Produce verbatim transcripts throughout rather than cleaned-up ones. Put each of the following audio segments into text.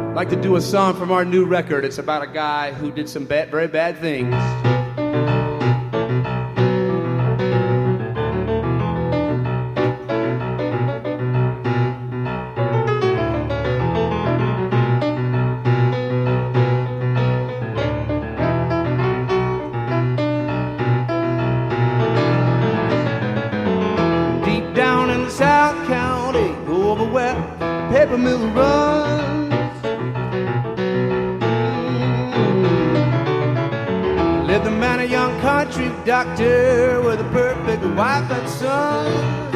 I'd like to do a song from our new record. It's about a guy who did some bad, very bad things. Deep down in the South County, over where the paper mill runs, lived a man, a young country doctor with a perfect wife and son.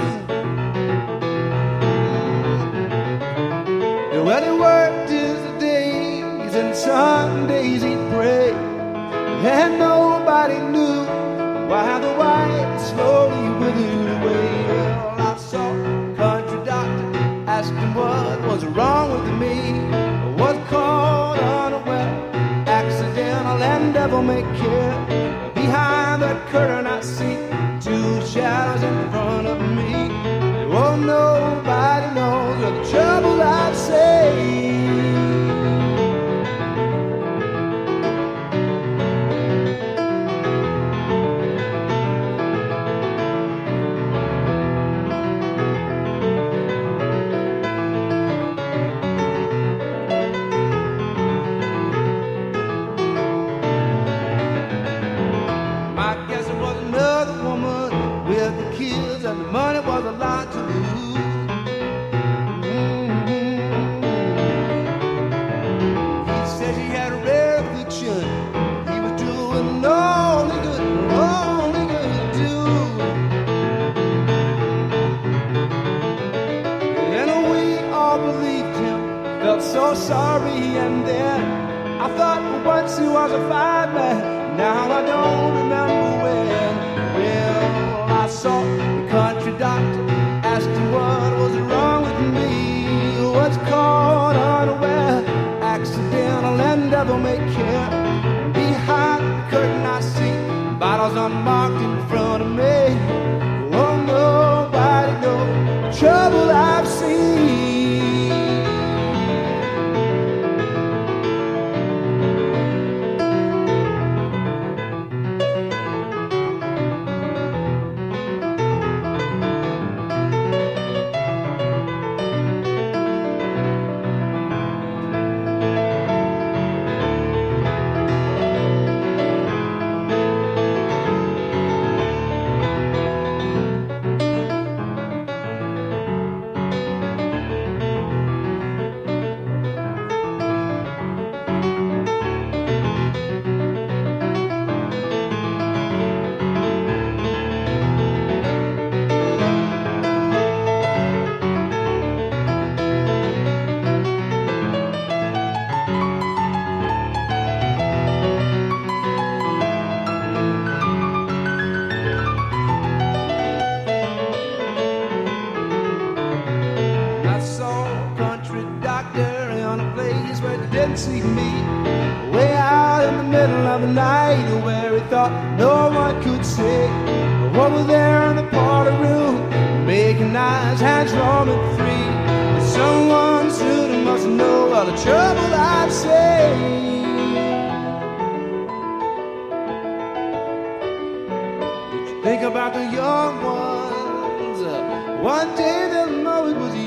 And when he worked his days and Sundays he'd pray, and nobody knew why the white slowly withered away. Well, I saw a country doctor, asked him what was wrong with me. I was caught unaware, accidental and devil may care. Behind that curtain I see two shadows in front of me. Oh, nobody knows the trouble I've saved. And the money was a lot to lose. Mm-hmm. He said he had a rare affliction. He was doing all he could, all he could do. And we all believed him, felt so sorry. And then I thought for once he was a fine man. Now I don't remember when. Well, I saw country doctor, asked him what was wrong with me. Was caught unaware, accidental and devil may care. Behind the curtain I see bottles unmarked in front of me. Oh, nobody knows the trouble I've seen. See me way out in the middle of the night, where he thought no one could say. Over there in the party room, making eyes, hands roaming free. Someone soon must know all the trouble I've saved. Did you think about the young ones? One day they'll know it was you.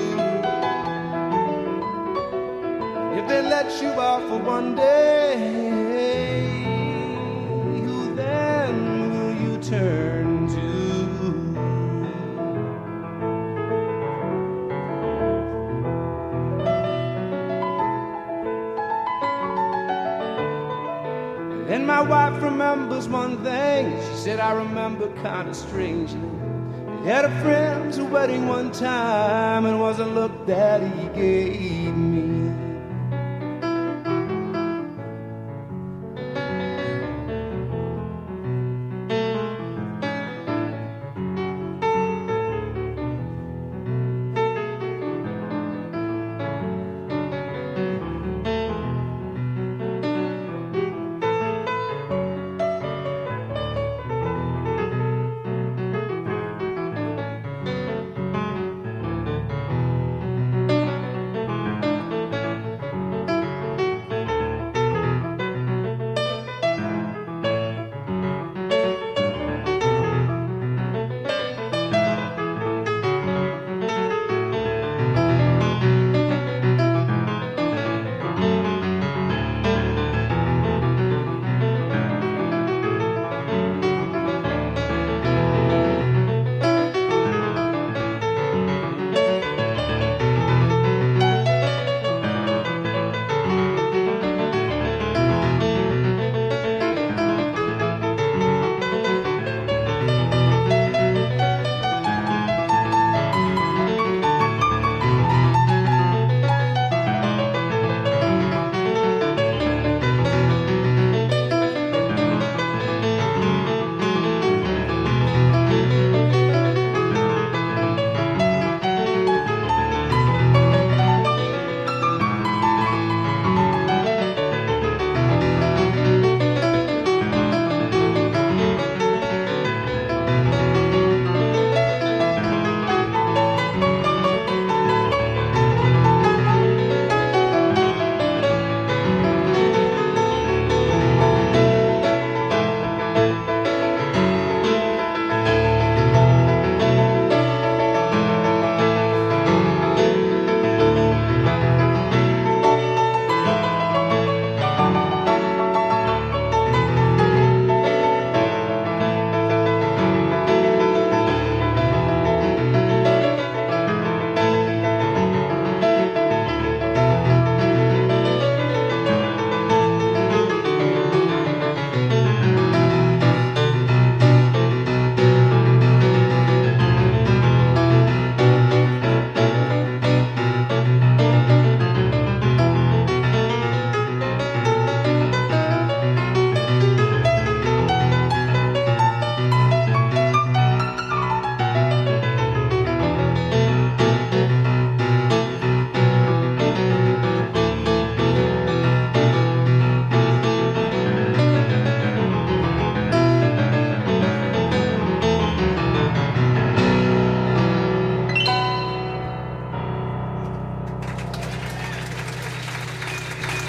They let you out for one day, who then will you turn to? And my wife remembers one thing. She said, I remember kind of strangely. He had a friend's wedding one time, and it was a look that he gave me.